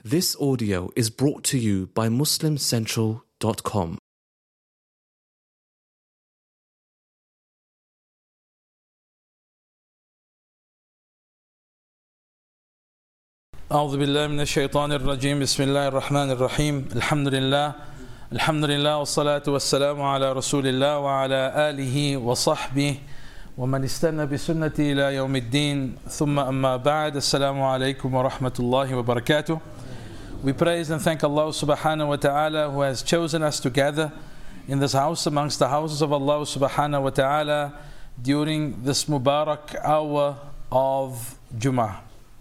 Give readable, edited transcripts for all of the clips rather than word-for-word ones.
This audio is brought to you by MuslimCentral.com. أعوذ بالله من الشيطان الرجيم بسم الله الرحمن الرحيم الحمد لله والصلاة والسلام على رسول الله وعلى آله وصحبه ومن استنى بسنته إلى يوم الدين ثم أما بعد السلام عليكم ورحمة الله وبركاته. We praise and thank Allah subhanahu wa ta'ala who has chosen us to gather in this house amongst the houses of Allah subhanahu wa ta'ala during this Mubarak hour of Jummah.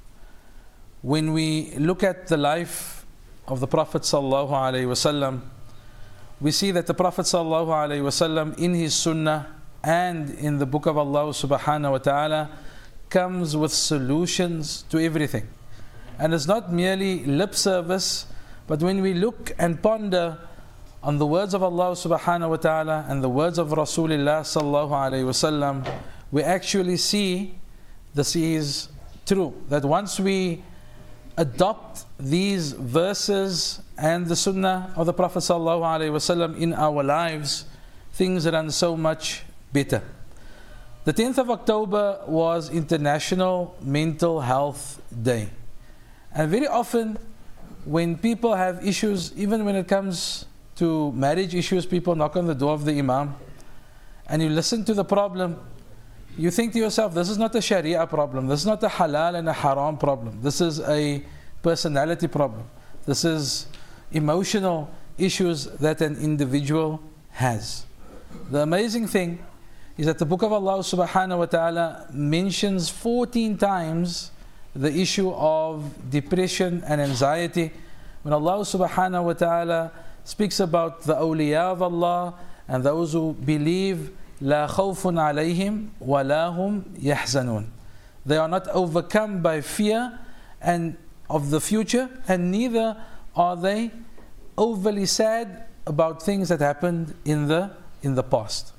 When we look at the life of the Prophet sallallahu alaihi wasallam, we see that the Prophet sallallahu alaihi wasallam in his sunnah and in the book of Allah subhanahu wa ta'ala comes with solutions to everything. And it's not merely lip service, but when we look and ponder on the words of Allah subhanahu wa ta'ala and the words of Rasulullah sallallahu alaihi wasallam, we actually see this is true. That once we adopt these verses and the sunnah of the Prophet sallallahu alaihi wasallam in our lives, things run so much better. The 10th of October was International Mental Health Day. And very often when people have issues, even when it comes to marriage issues, people knock on the door of the Imam and you listen to the problem, you think to yourself, this is not a Sharia problem, this is not a halal and a haram problem, this is a personality problem, this is emotional issues that an individual has. The amazing thing is that the book of Allah subhanahu wa ta'ala mentions 14 times the issue of depression and anxiety. When Allah subhanahu wa ta'ala speaks about the awliya of Allah and those who believe, لا خوف عليهم ولا هم يحزنون, they are not overcome by fear and of the future, and neither are they overly sad about things that happened in the past.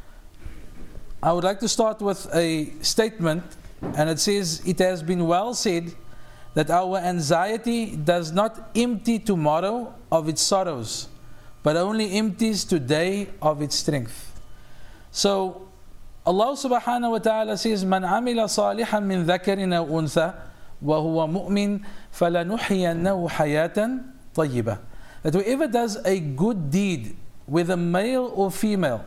I would like to start with a statement, and it says, it has been well said that our anxiety does not empty tomorrow of its sorrows, but only empties today of its strength. So Allah subhanahu wa ta'ala says, من عمل صالحا من ذكر أو أنثى وهو مؤمن فلنحيينه حياة طيبة. That whoever does a good deed, whether male or female,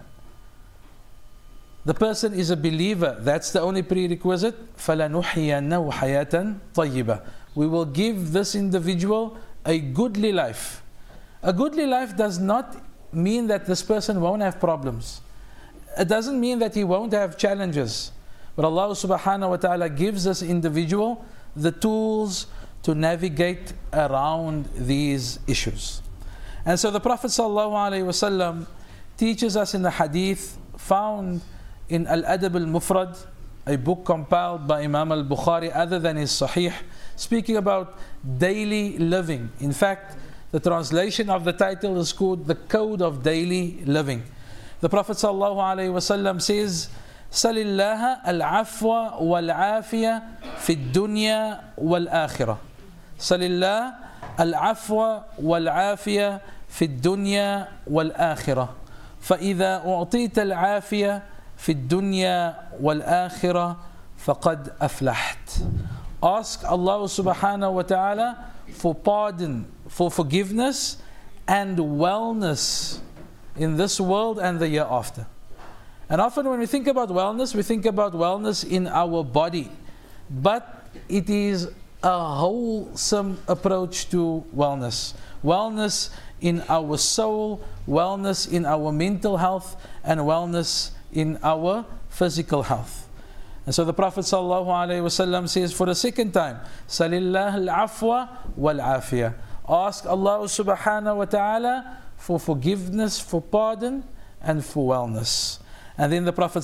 the person is a believer, that's the only prerequisite. فَلَنُحْيَنَّهُ حَيَاةً طَيِّبًا. We will give this individual a goodly life. A goodly life does not mean that this person won't have problems. It doesn't mean that he won't have challenges. But Allah subhanahu wa ta'ala gives this individual the tools to navigate around these issues. And so the Prophet sallallahu alaihi wasallam teaches us in the hadith found in Al-Adab al-Mufrad, a book compiled by Imam al-Bukhari other than his Sahih, speaking about daily living. In fact, the translation of the title is called The Code of Daily Living. The Prophet ﷺ says, سَلِ اللَّهَ الْعَفْوَ وَالْعَافِيَةَ فِي الدُّنْيَا وَالْآخِرَةِ. سَلِ اللَّهَ الْعَفْوَ وَالْعَافِيَةَ فِي الدُّنْيا وَالْآخِرَةِ. فَإِذَا أُعْطِيتَ الْعَافِيَةَ في الدنيا والآخرة فقد أفلحت. Ask Allah subhanahu wa ta'ala for pardon, for forgiveness and wellness in this world and the year after. And often when we think about wellness, we think about wellness in our body, but it is a wholesome approach to wellness. Wellness in our soul, wellness in our mental health, and wellness in our physical health. And so the Prophet ﷺ says for the second time, Salillah al-afwa wal-afiyah. Ask Allah subhanahu wa ta'ala for forgiveness, for pardon, and for wellness. And then the Prophet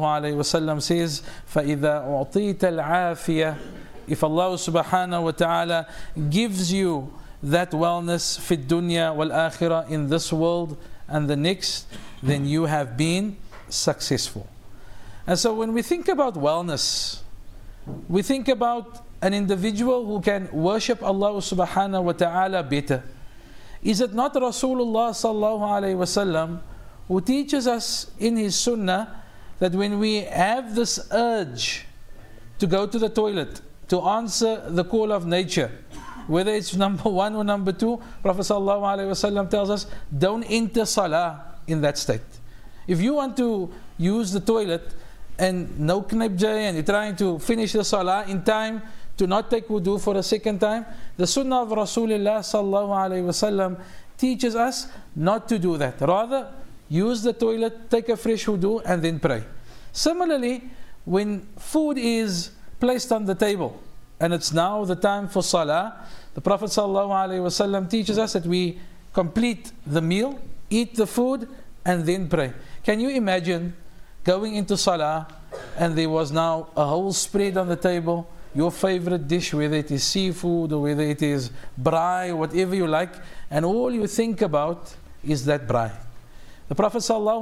ﷺ says, فَإِذَا أُعْطِيتَ الْعَافِيَةَ. If Allah subhanahu wa ta'ala gives you that wellness, فِي الدُّنْيَا وَالْآخِرَةِ, in this world and the next, then you have been successful. And so when we think about wellness, we think about an individual who can worship Allah subhanahu wa ta'ala better? Is it not Rasulullah sallallahu alayhi wa sallam who teaches us in his sunnah that when we have this urge to go to the toilet, to answer the call of nature, whether it's number one or number two, Prophet sallallahu alayhi wa sallam tells us, don't enter salah in that state. If you want to use the toilet and no knipjay and you're trying to finish the salah in time to not take wudu for a second time, the sunnah of Rasulullah sallallahu alayhi wa sallam teaches us not to do that. Rather, use the toilet, take a fresh wudu and then pray. Similarly, when food is placed on the table and it's now the time for salah, the Prophet sallallahu alayhi wa sallam teaches us that we complete the meal, eat the food and then pray. Can you imagine going into salah and there was now a whole spread on the table, your favorite dish, whether it is seafood or whether it is braai, whatever you like, and all you think about is that braai. The Prophet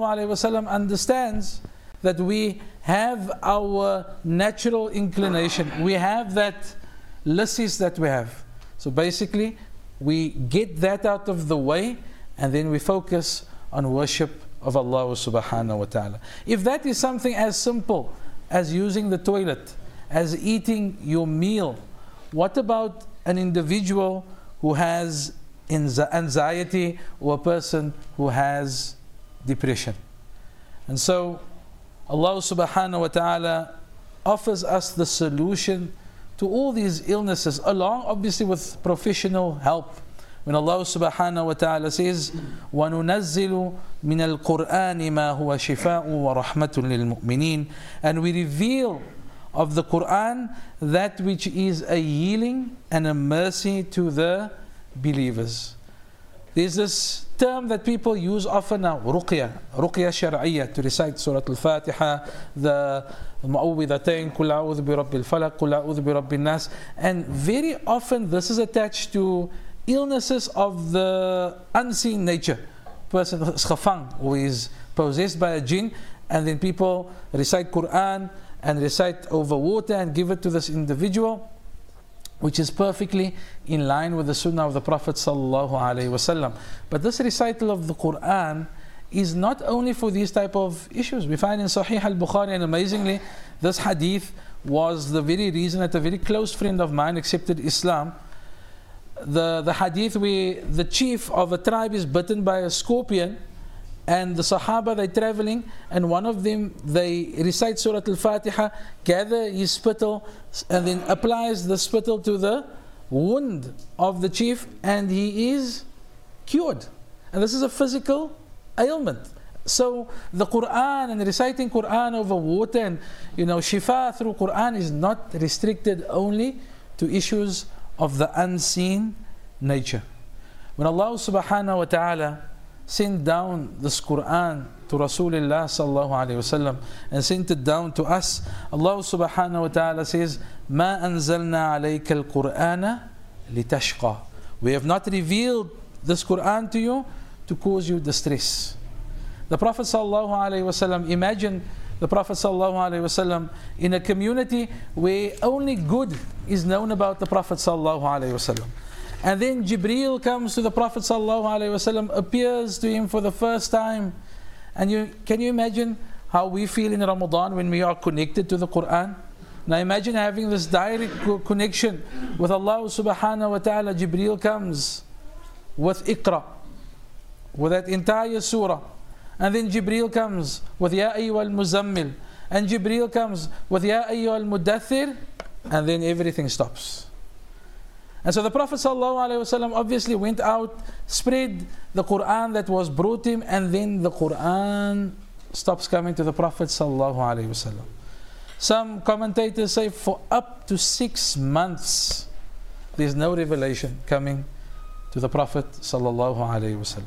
ﷺ understands that we have our natural inclination, we have that lysis that we have. So basically, we get that out of the way and then we focus on worship of Allah subhanahu wa ta'ala. If that is something as simple as using the toilet, as eating your meal, what about an individual who has anxiety or a person who has depression? And so Allah subhanahu wa ta'ala offers us the solution to all these illnesses, along obviously with professional help. When Allah subhanahu wa ta'ala says, وَنُنَزِّلُ مِنَ الْقُرْآنِ مَا هُوَ شِفَاءٌ وَرَحْمَةٌ لِلْمُؤْمِنِينَ, and we reveal of the Quran that which is a healing and a mercy to the believers. There's this term that people use often now, ruqya shar'iyya, to recite Surah Al-Fatiha, the Mu'awwidhatayn, Qul a'udhu bi rabbil falaq, Qul a'udhu bi rabbin nas, and very often this is attached to illnesses of the unseen nature. Person is khafang, who is possessed by a jinn, and then people recite Quran and recite over water and give it to this individual, which is perfectly in line with the sunnah of the Prophet sallallahu alaihi wasallam. But this recital of the Quran is not only for these type of issues. We find in Sahih al-Bukhari, and amazingly, this hadith was the very reason that a very close friend of mine accepted Islam. The hadith where the chief of a tribe is bitten by a scorpion, and the Sahaba, they're traveling, and one of them, they recite Surah Al-Fatiha, gather his spittle, and then applies the spittle to the wound of the chief, and he is cured. And this is a physical ailment. So the Quran and reciting Quran over water and shifa through Quran is not restricted only to issues of the unseen nature. When Allah subhanahu wa ta'ala sent down this Quran to Rasulullah sallallahu alayhi wasallam and sent it down to us, Allah subhanahu wa ta'ala says, مَا أَنزَلْنَا عَلَيْكَ الْقُرْآنَ لِتَشْقَى. We have not revealed this Quran to you to cause you distress. The Prophet sallallahu alayhi wasallam, imagine the Prophet sallallahu alayhi wasallam in a community where only good is known about the Prophet sallallahu alayhi wasallam. And then Jibreel comes to the Prophet sallallahu alaihi wasallam, appears to him for the first time. And can you imagine how we feel in Ramadan when we are connected to the Quran? Now imagine having this direct connection with Allah subhanahu wa ta'ala. Jibreel comes with Iqra, with that entire surah. And then Jibreel comes with Ya ayyuhal muzammil. And Jibreel comes with Ya ayyuhal mudaththir. And then everything stops. And so the Prophet ﷺ obviously went out, spread the Quran that was brought him, and then the Quran stops coming to the Prophet ﷺ. Some commentators say for up to 6 months there's no revelation coming to the Prophet ﷺ.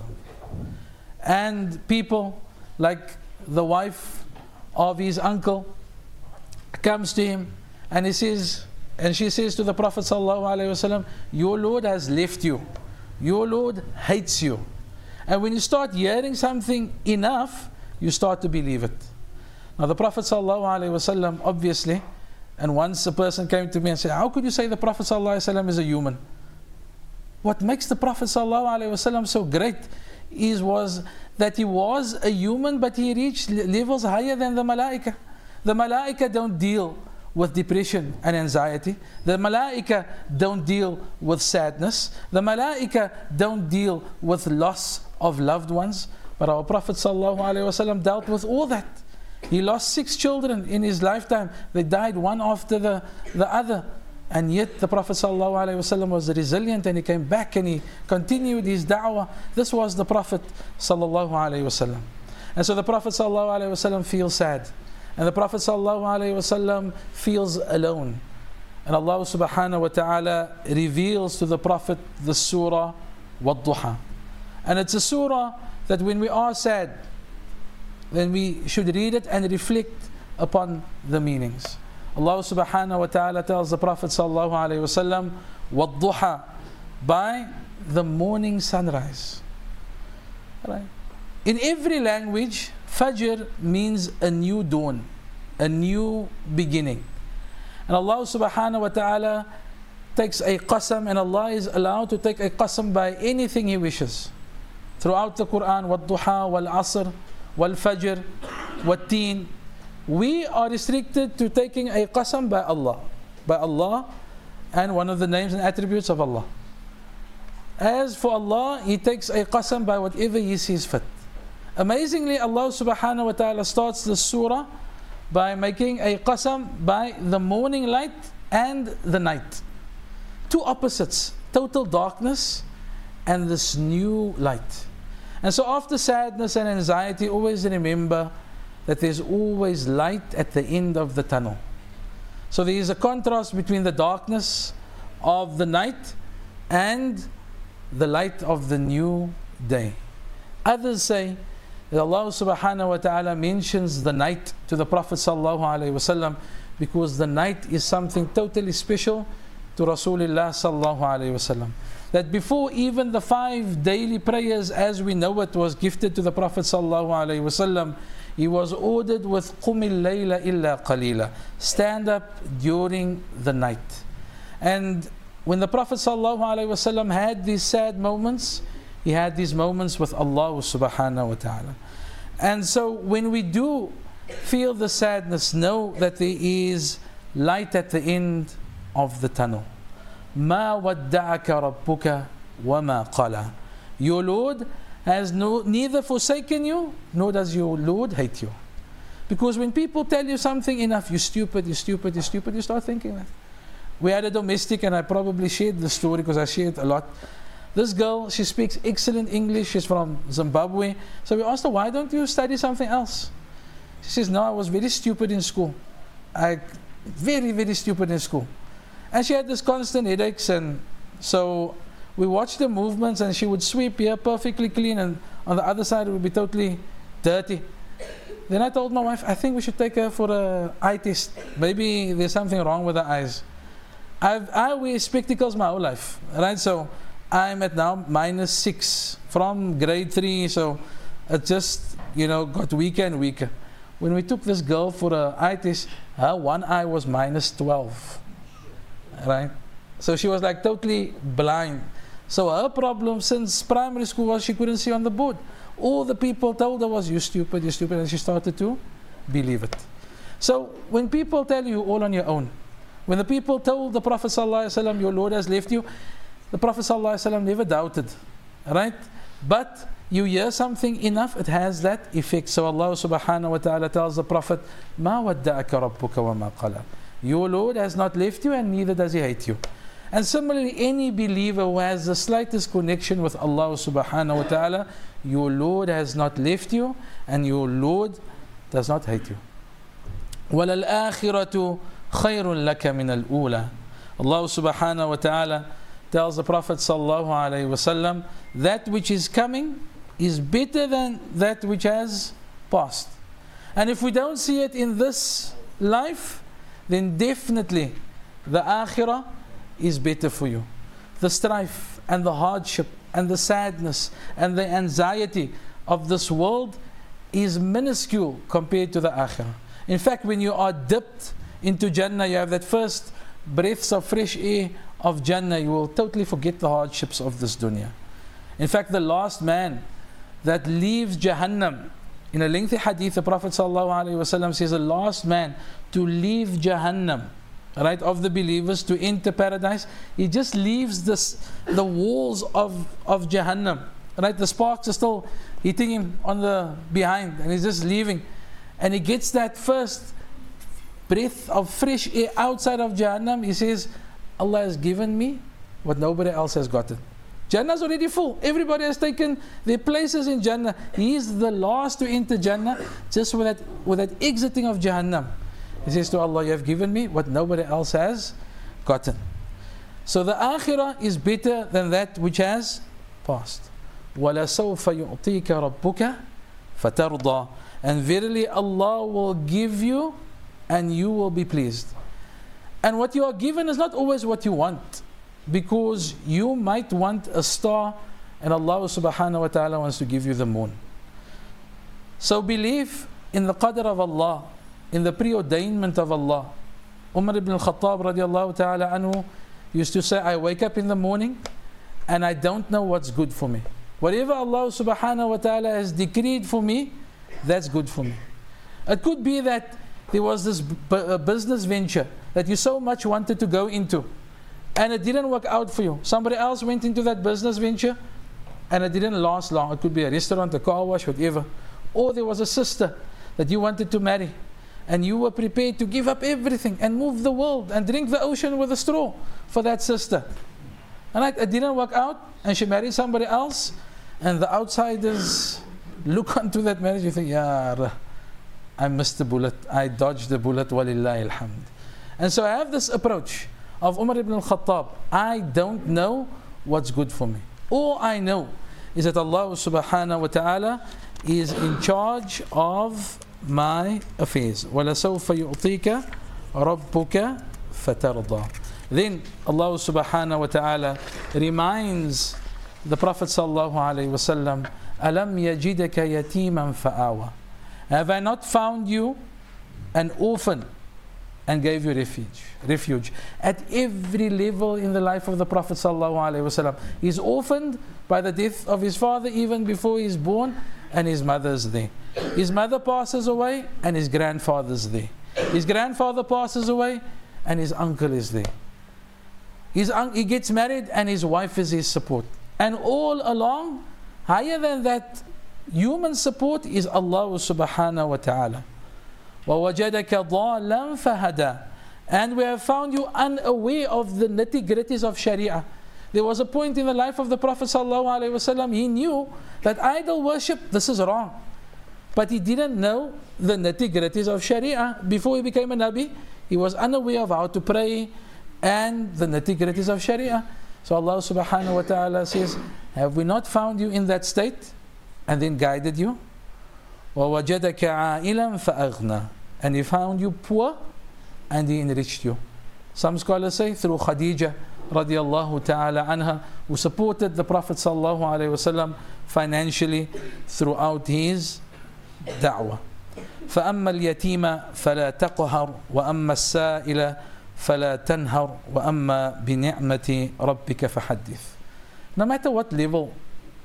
And people like the wife of his uncle comes to him and she says to the Prophet ﷺ, your Lord has left you. Your Lord hates you. And when you start hearing something enough, you start to believe it. Now the Prophet ﷺ obviously And once a person came to me and said, how could you say the Prophet ﷺ is a human? What makes the Prophet ﷺ so great was that he was a human, but he reached levels higher than the Malaika. The Malaika don't deal with depression and anxiety. The Malaika don't deal with sadness. The Malaika don't deal with loss of loved ones. But our Prophet ﷺ dealt with all that. He lost 6 children in his lifetime. They died one after the other. And yet the Prophet ﷺ was resilient, and he came back and he continued his da'wah. This was the Prophet ﷺ. And so the Prophet ﷺ feels sad. And the Prophet ﷺ feels alone. And Allah subhanahu wa ta'ala reveals to the Prophet the surah Wad-Duha. And it's a surah that when we are sad, then we should read it and reflect upon the meanings. Allah subhanahu wa ta'ala tells the Prophet sallallahu alayhi wa sallam, Wad-Duha, by the morning sunrise. Right? In every language, Fajr means a new dawn, a new beginning. And Allah subhanahu wa ta'ala takes a qasam, and Allah is allowed to take a qasam by anything He wishes. Throughout the Quran, Wad-Duha, Wal-Asr, Wal-Fajr, Wat-Teen. We are restricted to taking a qasam by Allah and one of the names and attributes of Allah. As for Allah, He takes a qasam by whatever He sees fit. Amazingly, Allah subhanahu wa ta'ala starts the surah by making a qasam by the morning light and the night. Two opposites, total darkness and this new light. And so after sadness and anxiety, always remember that there's always light at the end of the tunnel. So there is a contrast between the darkness of the night and the light of the new day. Others say that Allah subhanahu wa ta'ala mentions the night to the Prophet sallallahu alayhi wa sallam because the night is something totally special to Rasulullah sallallahu alayhi wa sallam. That before even the 5 daily prayers as we know it was gifted to the Prophet sallallahu alayhi wa sallam, he was ordered with قُمِ اللَّيْلَ إِلَّا قَلِيلًا, stand up during the night. And when the Prophet sallallahu alayhi wa sallam had these sad moments, he had these moments with Allah subhanahu wa ta'ala. And so when we do feel the sadness, know that there is light at the end of the tunnel. مَا وَدَّعَكَ رَبُّكَ وَمَا قَلَى. Your Lord has neither forsaken you, nor does your Lord hate you. Because when people tell you something enough, you're stupid, you start thinking that. We had a domestic, and I probably shared the story because I share it a lot. This girl, she speaks excellent English, she's from Zimbabwe. So we asked her, why don't you study something else? She says, no, I was very stupid in school. Very, very stupid in school. And she had this constant headaches, and so we watched the movements, and she would sweep here perfectly clean, and on the other side it would be totally dirty. Then I told my wife, I think we should take her for an eye test. Maybe there's something wrong with her eyes. I wear spectacles my whole life, right? So I'm at now -6 from grade 3, so it just, got weaker and weaker. When we took this girl for an eye test, her one eye was -12, right? So she was like totally blind. So her problem since primary school was she couldn't see on the board. All the people told her was, you're stupid, and she started to believe it. So when people tell you all on your own, when the people told the Prophet ﷺ, your Lord has left you, the Prophet ﷺ never doubted, right? But you hear something enough, it has that effect. So Allah subhanahu wa ta'ala tells the Prophet, مَا وَدَّعَكَ رَبُّكَ وَمَا قَلَى. Your Lord has not left you, and neither does He hate you. And similarly, any believer who has the slightest connection with Allah subhanahu wa ta'ala, your Lord has not left you, and your Lord does not hate you. وَلَلْآخِرَةُ خَيْرٌ لَكَ مِنَ الْأُولَى. Allah subhanahu wa ta'ala tells the Prophet sallallahu alayhi wa sallam, that which is coming is better than that which has passed. And if we don't see it in this life, then definitely the akhirah is better for you. The strife and the hardship and the sadness and the anxiety of this world is minuscule compared to the akhirah. In fact, when you are dipped into Jannah, you have that first breaths of fresh air of Jannah, you will totally forget the hardships of this dunya. In fact, the last man that leaves Jahannam, in a lengthy hadith, the Prophet ﷺ says, the last man to leave Jahannam, right, of the believers to enter paradise, he just leaves the walls of Jahannam, right? The sparks are still hitting him on the behind, and he's just leaving, and he gets that first breath of fresh air outside of Jahannam. He says, Allah has given me what nobody else has gotten. Jannah is already full. Everybody has taken their places in Jannah. He is the last to enter Jannah, just with that exiting of Jahannam. He says to Allah, you have given me what nobody else has gotten. So the akhirah is better than that which has passed. وَلَسَوْفَ يُعْطِيكَ رَبُّكَ فَتَرْضَى. And verily Allah will give you and you will be pleased. And what you are given is not always what you want, because you might want a star and Allah subhanahu wa ta'ala wants to give you the moon. So believe in the qadr of Allah, in the preordainment of Allah. Umar ibn al-Khattab radiallahu ta'ala anhu used to say, I wake up in the morning and I don't know what's good for me. Whatever Allah subhanahu wa ta'ala has decreed for me, that's good for me. It could be that there was this business venture that you so much wanted to go into, and it didn't work out for you. Somebody else went into that business venture and it didn't last long. It could be a restaurant, a car wash, whatever. Or there was a sister that you wanted to marry, and you were prepared to give up everything and move the world and drink the ocean with a straw for that sister. And it didn't work out, and she married somebody else, and the outsiders look onto that marriage, you think, yeah, I missed the bullet, I dodged the bullet, walillahi alhamd. And so I have this approach of Umar ibn al-Khattab. I don't know what's good for me. All I know is that Allah subhanahu wa ta'ala is in charge of my affairs. وَلَسَوْفَ يُعْطِيكَ رَبُّكَ فَتَرْضَى. Then Allah subhanahu wa ta'ala reminds the Prophet sallallahu alayhi wa sallam, أَلَمْ يَجِدَكَ يَتِيمًا فَآوَى. Have I not found you an orphan and gave you refuge? At every level in the life of the Prophet sallallahu alaihi wasallam, he's orphaned by the death of his father even before he's born, and his mother's there. His mother passes away and his grandfather's there. His grandfather passes away and his uncle is there. He gets married and his wife is his support. And all along, higher than that human support is Allah subhanahu wa ta'ala. وَوَجَدَكَ ضَالًا فَهَدَى. And we have found you unaware of the nitty-gritties of Sharia. There was a point in the life of the Prophet ﷺ, he knew that idol worship, this is wrong. But he didn't know the nitty-gritties of Sharia. Before he became a Nabi, he was unaware of how to pray and the nitty-gritties of Sharia. So Allah subhanahu wa ta'ala says, have we not found you in that state and then guided you? وَوَجَدَكَ عَائِلًا فَأَغْنَى. And he found you poor and he enriched you. Some scholars say through Khadija radiallahu ta'ala anha, who supported the Prophet sallallahu alayhi wasallam financially throughout his da'wah. فَأَمَّا الْيَتِيمَ فَلَا تَقْهَرْ وَأَمَّا السَّائِلَ فَلَا تَنْهَرْ وَأَمَّا بِنِعْمَةِ رَبِّكَ فَحَدِّثْ. No matter what level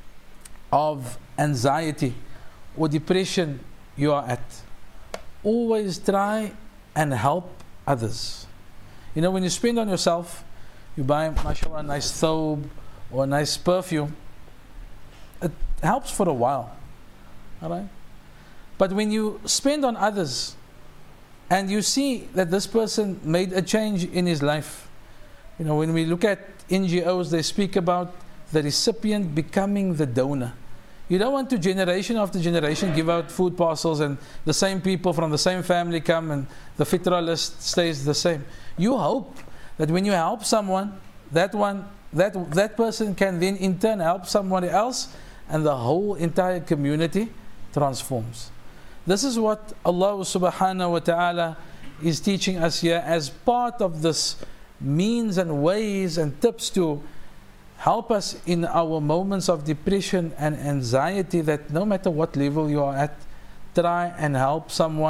of anxiety or depression you are at, always try and help others. You know, when you spend on yourself, you buy, mashallah, a nice thobe or a nice perfume, it helps for a while, all right? But when you spend on others and you see that this person made a change in his life, you know, when we look at NGOs, they speak about the recipient becoming the donor. You don't want to generation after generation give out food parcels and the same people from the same family come and the fitra list stays the same. You hope that when you help someone, that person can then in turn help someone else, and the whole entire community transforms. This is what Allah subhanahu wa ta'ala is teaching us here as part of this means and ways and tips to help us in our moments of depression and anxiety, that no matter what level you are at, try and help someone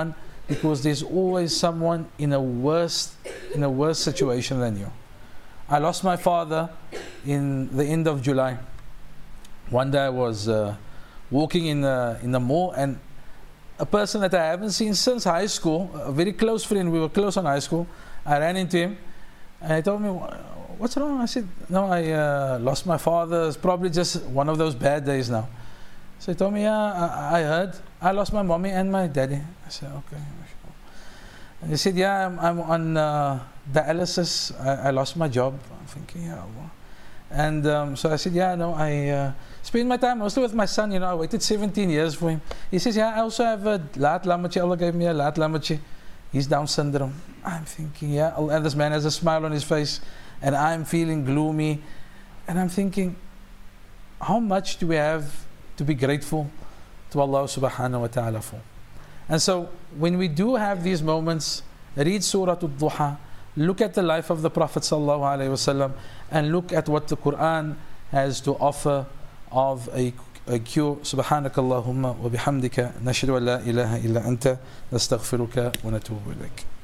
because there's always someone in a worse situation than you. I lost my father in the end of July. One day I was walking in the mall, and a person that I haven't seen since high school, a very close friend, we were close in high school, I ran into him and he told me, "What's wrong?" I said, "No, I lost my father. It's probably just one of those bad days now." So he told me, "Yeah, I heard. I lost my mommy and my daddy." I said, "Okay." And he said, "Yeah, I'm on dialysis. I lost my job." I'm thinking, "Yeah, well." And so I said, "Yeah, no, I spend my time mostly with my son. I waited 17 years for him." He says, "Yeah, I also have a laat lammetjie. Allah gave me a laat lammetjie. He's Down syndrome." I'm thinking, yeah, and this man has a smile on his face, and I'm feeling gloomy. And I'm thinking, how much do we have to be grateful to Allah subhanahu wa ta'ala for? And so when we do have these moments, read Surah Al-Duha, look at the life of the Prophet sallallahu alaihi wasallam, and look at what the Quran has to offer of a cure. Subhanakallahumma wa bihamdika nashhadu an la ilaha illa anta nastaghfiruka wa natubu ilayk.